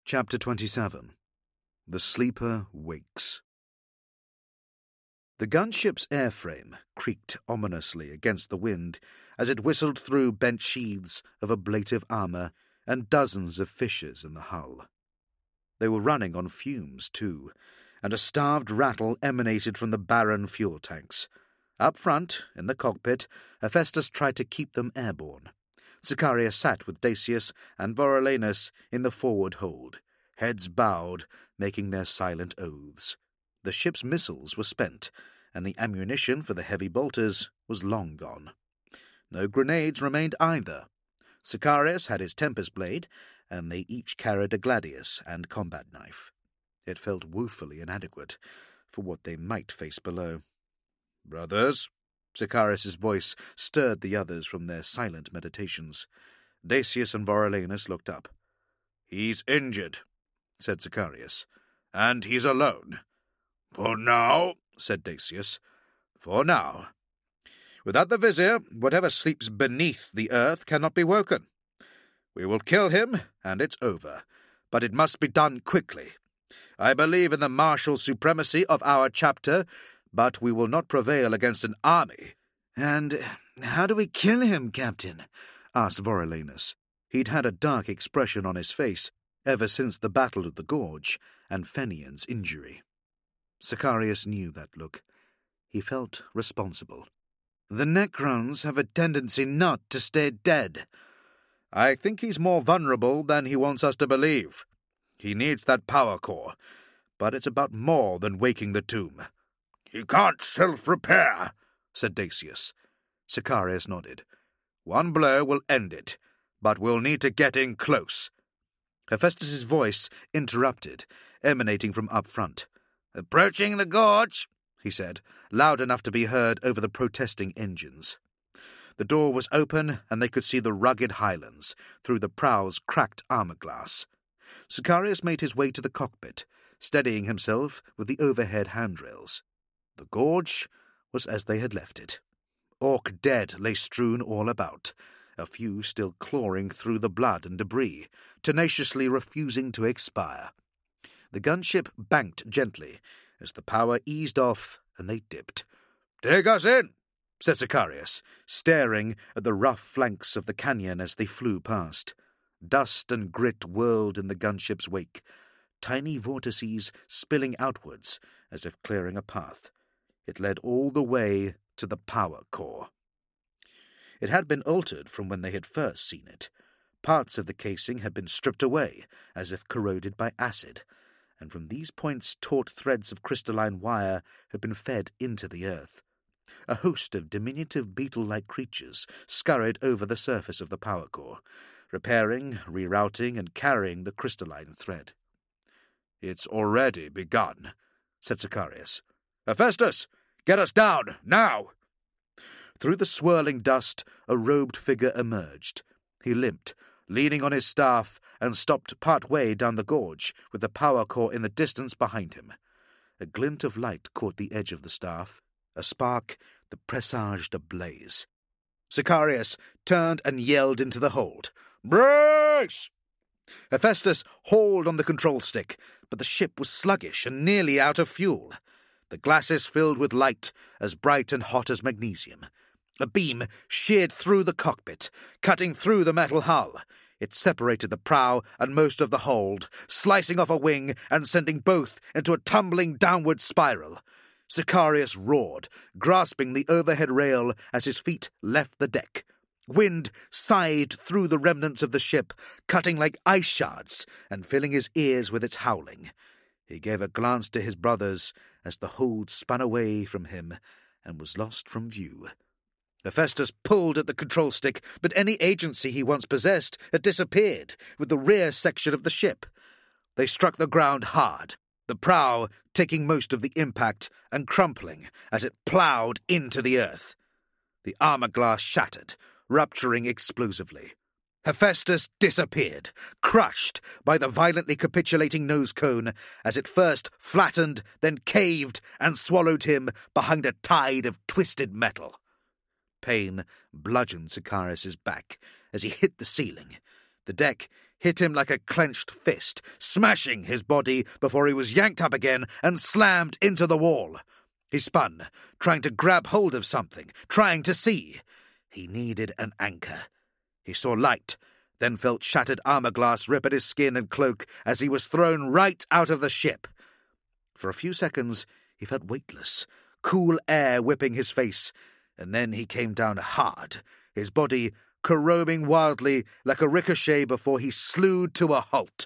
Chapter 27. The Sleeper Wakes. The gunship's airframe creaked ominously against the wind as it whistled through bent sheaths of ablative armour and dozens of fissures in the hull. They were running on fumes, too, and a starved rattle emanated from the barren fuel tanks. Up front, in the cockpit, Hephaestus tried to keep them airborne. Sicarius sat with Dacius and Vorulenus in the forward hold, heads bowed, making their silent oaths. The ship's missiles were spent, and the ammunition for the heavy bolters was long gone. No grenades remained either. Sicarius had his Tempest blade, and they each carried a gladius and combat knife. It felt woefully inadequate for what they might face below. "Brothers," Sicarius's voice stirred the others from their silent meditations. Dacius and Vorulenus looked up. "He's injured," said Sicarius, "and he's alone." "For now," said Dacius. "For now. Without the vizier, whatever sleeps beneath the earth cannot be woken. We will kill him, and it's over, but it must be done quickly. I believe in the martial supremacy of our chapter, but we will not prevail against an army." "And how do we kill him, Captain?" asked Vorulenus. He'd had a dark expression on his face ever since the Battle of the Gorge and Fenian's injury. Sicarius knew that look. He felt responsible. "The Necrons have a tendency not to stay dead." "I think he's more vulnerable than he wants us to believe. He needs that power core, but it's about more than waking the tomb." "He can't self-repair," said Dacius. Sicarius nodded. "One blow will end it, but we'll need to get in close." Hephaestus's voice interrupted, emanating from up front. "Approaching the gorge," he said, loud enough to be heard over the protesting engines. The door was open, and they could see the rugged highlands through the prow's cracked armor glass. Sicarius made his way to the cockpit, steadying himself with the overhead handrails. The gorge was as they had left it. Orc dead lay strewn all about, a few still clawing through the blood and debris, tenaciously refusing to expire. The gunship banked gently as the power eased off and they dipped. "Take us in," said Sicarius, staring at the rough flanks of the canyon as they flew past. Dust and grit whirled in the gunship's wake, tiny vortices spilling outwards as if clearing a path. It led all the way to the power core. It had been altered from when they had first seen it. Parts of the casing had been stripped away, as if corroded by acid, and from these points taut threads of crystalline wire had been fed into the earth. A host of diminutive beetle-like creatures scurried over the surface of the power core, repairing, rerouting, and carrying the crystalline thread. "It's already begun," said Sicarius. "Hephaestus, get us down, now!" Through the swirling dust, a robed figure emerged. He limped, leaning on his staff, and stopped part way down the gorge, with the power core in the distance behind him. A glint of light caught the edge of the staff, a spark that presaged a blaze. Sicarius turned and yelled into the hold. "Brace!" Hephaestus hauled on the control stick, but the ship was sluggish and nearly out of fuel. The glasses filled with light, as bright and hot as magnesium. A beam sheared through the cockpit, cutting through the metal hull. It separated the prow and most of the hold, slicing off a wing and sending both into a tumbling downward spiral. Sicarius roared, grasping the overhead rail as his feet left the deck. Wind sighed through the remnants of the ship, cutting like ice shards and filling his ears with its howling. He gave a glance to his brothers as the hold spun away from him and was lost from view. Hephaestus pulled at the control stick, but any agency he once possessed had disappeared with the rear section of the ship. They struck the ground hard, the prow taking most of the impact and crumpling as it ploughed into the earth. The armor glass shattered, rupturing explosively. Hephaestus disappeared, crushed by the violently capitulating nose cone as it first flattened, then caved and swallowed him behind a tide of twisted metal. Pain bludgeoned Sicarius's back as he hit the ceiling. The deck hit him like a clenched fist, smashing his body before he was yanked up again and slammed into the wall. He spun, trying to grab hold of something, trying to see. He needed an anchor. He saw light, then felt shattered armor glass rip at his skin and cloak as he was thrown right out of the ship. For a few seconds, he felt weightless, cool air whipping his face, and then he came down hard, his body caroming wildly like a ricochet before he slewed to a halt.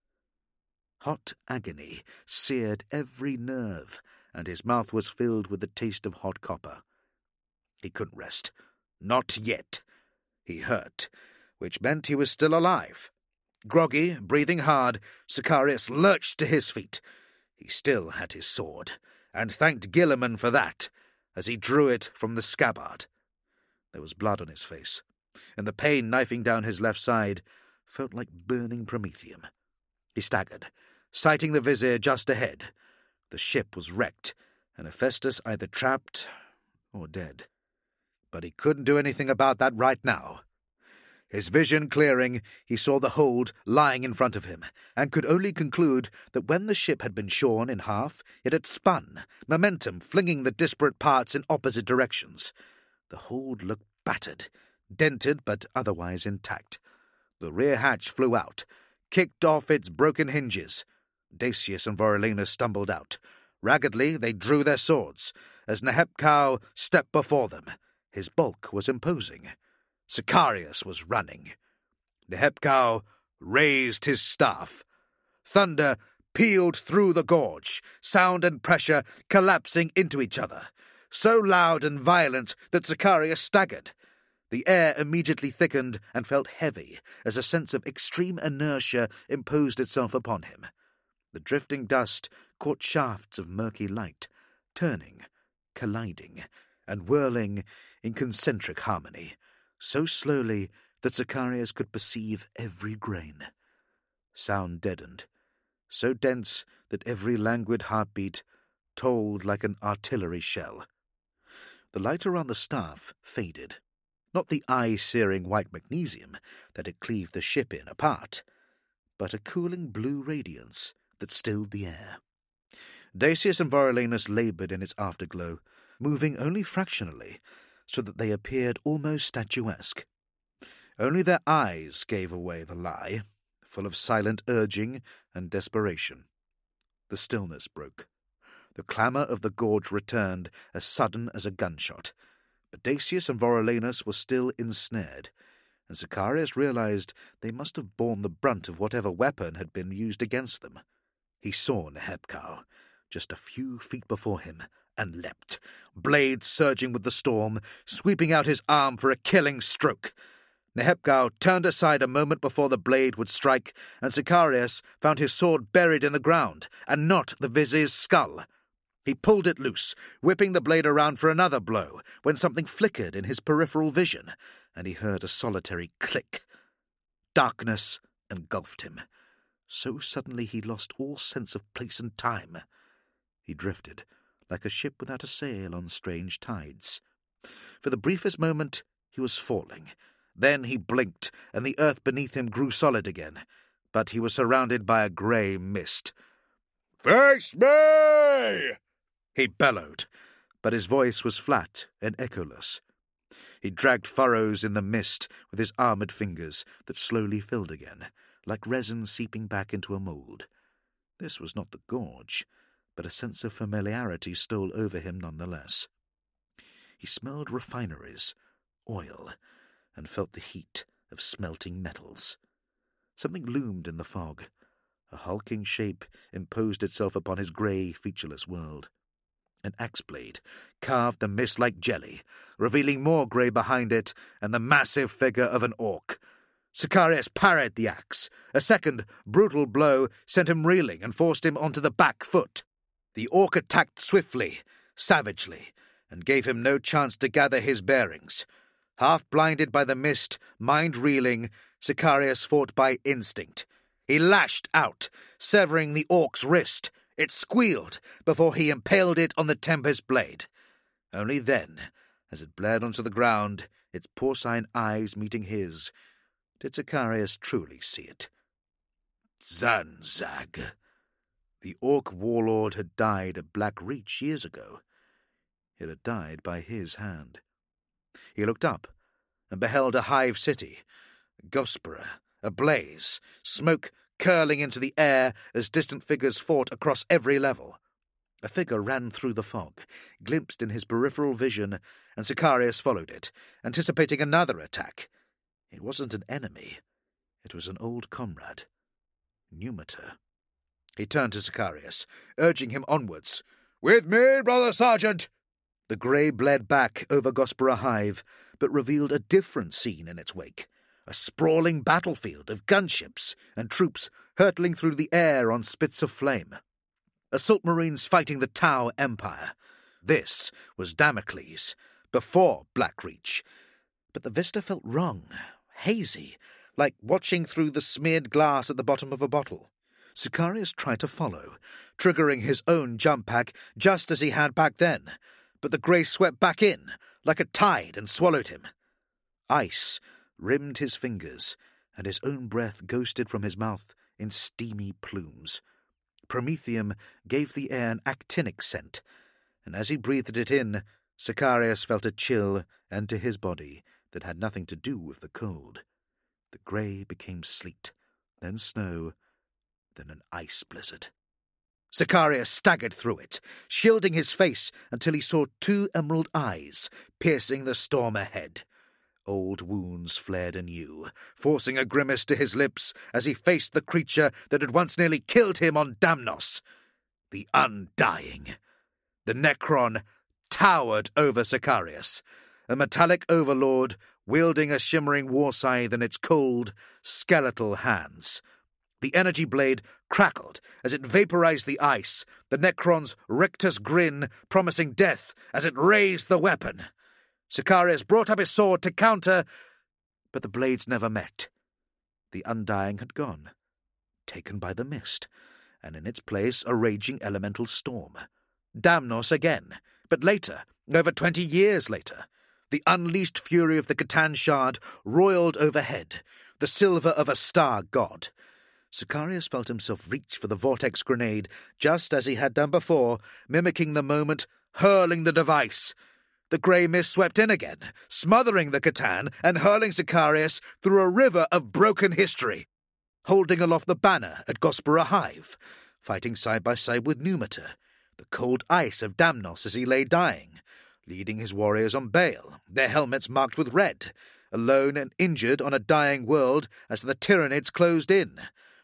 Hot agony seared every nerve, and his mouth was filled with the taste of hot copper. He couldn't rest. Not yet. He hurt, which meant he was still alive. Groggy, breathing hard, Sicarius lurched to his feet. He still had his sword, and thanked Guilliman for that, as he drew it from the scabbard. There was blood on his face, and the pain knifing down his left side felt like burning promethium. He staggered, sighting the vizier just ahead. The ship was wrecked, and Hephaestus either trapped or dead. But he couldn't do anything about that right now. His vision clearing, he saw the hold lying in front of him, and could only conclude that when the ship had been shorn in half, it had spun, momentum flinging the disparate parts in opposite directions. The hold looked battered, dented but otherwise intact. The rear hatch flew out, kicked off its broken hinges. Dacius and Vorilenus stumbled out. Raggedly they drew their swords, as Nehepkau stepped before them. His bulk was imposing. Sicarius was running. Nehepkau raised his staff. Thunder pealed through the gorge, sound and pressure collapsing into each other, so loud and violent that Sicarius staggered. The air immediately thickened and felt heavy as a sense of extreme inertia imposed itself upon him. The drifting dust caught shafts of murky light, turning, colliding, and whirling in concentric harmony, so slowly that Sicarius could perceive every grain. Sound deadened, so dense that every languid heartbeat tolled like an artillery shell. The light around the staff faded, not the eye-searing white magnesium that had cleaved the ship in apart, but a cooling blue radiance that stilled the air. Dacius and Vorilenus laboured in its afterglow, moving only fractionally, so that they appeared almost statuesque. Only their eyes gave away the lie, full of silent urging and desperation. The stillness broke. The clamour of the gorge returned, as sudden as a gunshot. But Dacius and Vorilenus were still ensnared, and Sicarius realized they must have borne the brunt of whatever weapon had been used against them. He saw Nehepkau, just a few feet before him, and leapt, blade surging with the storm, sweeping out his arm for a killing stroke. Nehepkau turned aside a moment before the blade would strike, and Sicarius found his sword buried in the ground, and not the vizier's skull. He pulled it loose, whipping the blade around for another blow, when something flickered in his peripheral vision, and he heard a solitary click. Darkness engulfed him. So suddenly he lost all sense of place and time. He drifted, like a ship without a sail on strange tides. For the briefest moment he was falling. Then he blinked, and the earth beneath him grew solid again, but he was surrounded by a grey mist. "Face me!" he bellowed, but his voice was flat and echoless. He dragged furrows in the mist with his armoured fingers that slowly filled again, like resin seeping back into a mould. This was not the gorge, but a sense of familiarity stole over him nonetheless. He smelled refineries, oil, and felt the heat of smelting metals. Something loomed in the fog. A hulking shape imposed itself upon his grey, featureless world. An axe blade carved the mist like jelly, revealing more grey behind it and the massive figure of an orc. Sicarius parried the axe. A second, brutal blow sent him reeling and forced him onto the back foot. The orc attacked swiftly, savagely, and gave him no chance to gather his bearings. Half-blinded by the mist, mind-reeling, Sicarius fought by instinct. He lashed out, severing the orc's wrist. It squealed before he impaled it on the tempest blade. Only then, as it blared onto the ground, its porcine eyes meeting his, did Sicarius truly see it. Zanzag. The Orc warlord had died at Black Reach years ago. It had died by his hand. He looked up and beheld a hive city, Gospera, ablaze, smoke curling into the air as distant figures fought across every level. A figure ran through the fog, glimpsed in his peripheral vision, and Sicarius followed it, anticipating another attack. It wasn't an enemy. It was an old comrade. Numitor. He turned to Sicarius, urging him onwards. "With me, brother sergeant!" The grey bled back over Gospera Hive, but revealed a different scene in its wake. A sprawling battlefield of gunships and troops hurtling through the air on spits of flame. Assault marines fighting the Tau Empire. This was Damocles, before Black Reach. But the vista felt wrong, hazy, like watching through the smeared glass at the bottom of a bottle. Sicarius tried to follow, triggering his own jump pack just as he had back then, but the grey swept back in, like a tide, and swallowed him. Ice rimmed his fingers, and his own breath ghosted from his mouth in steamy plumes. Promethium gave the air an actinic scent, and as he breathed it in, Sicarius felt a chill enter his body that had nothing to do with the cold. The grey became sleet, then snow, then an ice blizzard. Sicarius staggered through it, shielding his face until he saw 2 emerald eyes piercing the storm ahead. Old wounds flared anew, forcing a grimace to his lips as he faced the creature that had once nearly killed him on Damnos. The Undying. The Necron towered over Sicarius, a metallic overlord wielding a shimmering war scythe in its cold, skeletal hands. The energy blade crackled as it vaporized the ice, the Necron's rictus grin promising death as it raised the weapon. Sicarius brought up his sword to counter, but the blades never met. The Undying had gone, taken by the mist, and in its place a raging elemental storm. Damnos again, but later, over 20 years later. The unleashed fury of the Catan Shard roiled overhead, the silver of a star god. Sicarius felt himself reach for the vortex grenade, just as he had done before, mimicking the moment, hurling the device. The grey mist swept in again, smothering the Catan and hurling Sicarius through a river of broken history. Holding aloft the banner at Gospera Hive, fighting side by side with Numitor, the cold ice of Damnos as he lay dying, leading his warriors on Baal, their helmets marked with red, alone and injured on a dying world as the Tyranids closed in.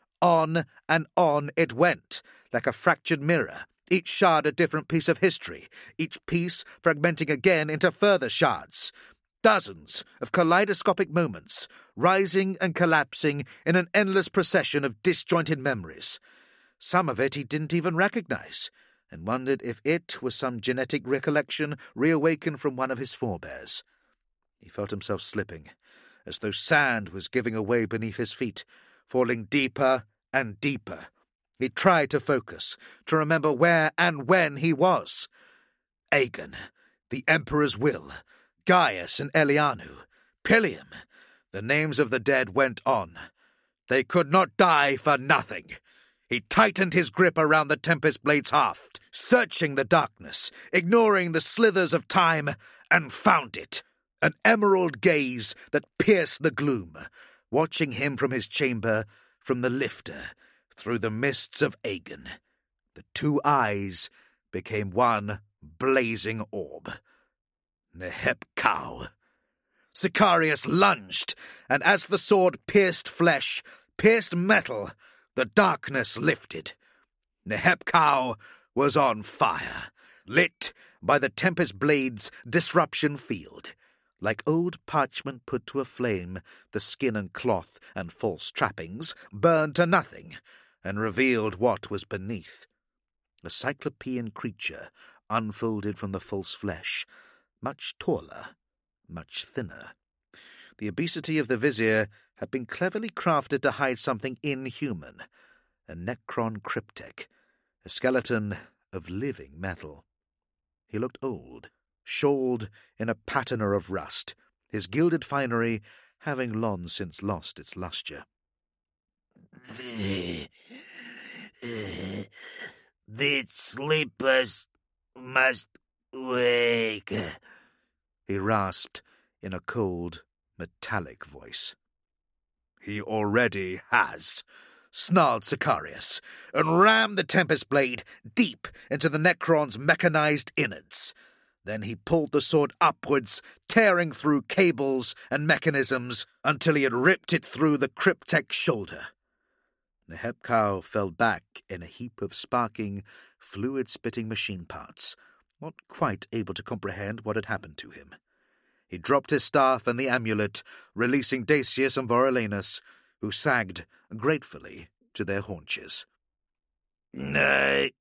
On and on it went, like a fractured mirror, each shard a different piece of history, each piece fragmenting again into further shards. Dozens of kaleidoscopic moments, rising and collapsing in an endless procession of disjointed memories. Some of it he didn't even recognize, and wondered if it was some genetic recollection reawakened from one of his forebears. He felt himself slipping, as though sand was giving away beneath his feet, falling deeper and deeper. He tried to focus, to remember where and when he was. Aegon, the Emperor's will, Gaius and Elianu, Pilium. The names of the dead went on. They could not die for nothing. He tightened his grip around the Tempest Blade's haft, searching the darkness, ignoring the slithers of time, and found it. An emerald gaze that pierced the gloom, watching him from his chamber, from the lifter, through the mists of Aegon. The 2 eyes became one blazing orb. Neheb Kau. Sicarius lunged, and as the sword pierced flesh, pierced metal, the darkness lifted. Neheb Kau was on fire, lit by the Tempest Blade's disruption field. Like old parchment put to a flame, the skin and cloth and false trappings burned to nothing, and revealed what was beneath. A cyclopean creature unfolded from the false flesh, much taller, much thinner. The obesity of the vizier had been cleverly crafted to hide something inhuman, a Necron cryptek, a skeleton of living metal. He looked old, shawled in a patina of rust, his gilded finery having long since lost its lustre. The sleepers must wake, he rasped in a cold, metallic voice. He already has, snarled Sicarius, and rammed the Tempest blade deep into the Necron's mechanized innards. Then he pulled the sword upwards, tearing through cables and mechanisms until he had ripped it through the Cryptek's shoulder. Nehebkau fell back in a heap of sparking, fluid-spitting machine parts, not quite able to comprehend what had happened to him. He dropped his staff and the amulet, releasing Dacius and Vorilanus, who sagged gratefully to their haunches. I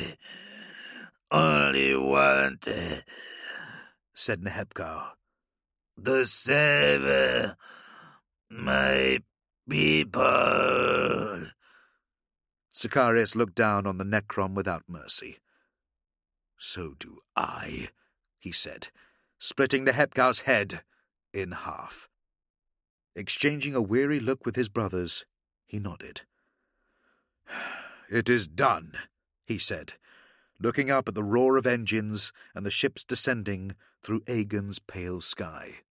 only want, said Nehebkau, to save my people. Sicarius looked down on the Necron without mercy. So do I, he said, splitting Nehebkau's head in half. Exchanging a weary look with his brothers, he nodded. It is done, he said, looking up at the roar of engines and the ships descending through Aegon's pale sky.